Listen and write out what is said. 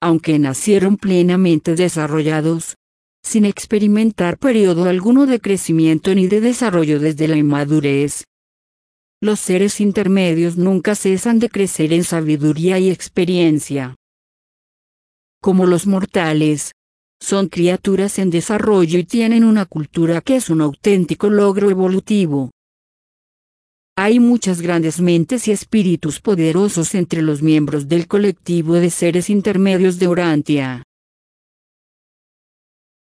aunque nacieron plenamente desarrollados, sin experimentar periodo alguno de crecimiento ni de desarrollo desde la inmadurez. Los seres intermedios nunca cesan de crecer en sabiduría y experiencia. Como los mortales, son criaturas en desarrollo y tienen una cultura que es un auténtico logro evolutivo. Hay muchas grandes mentes y espíritus poderosos entre los miembros del colectivo de seres intermedios de Urantia.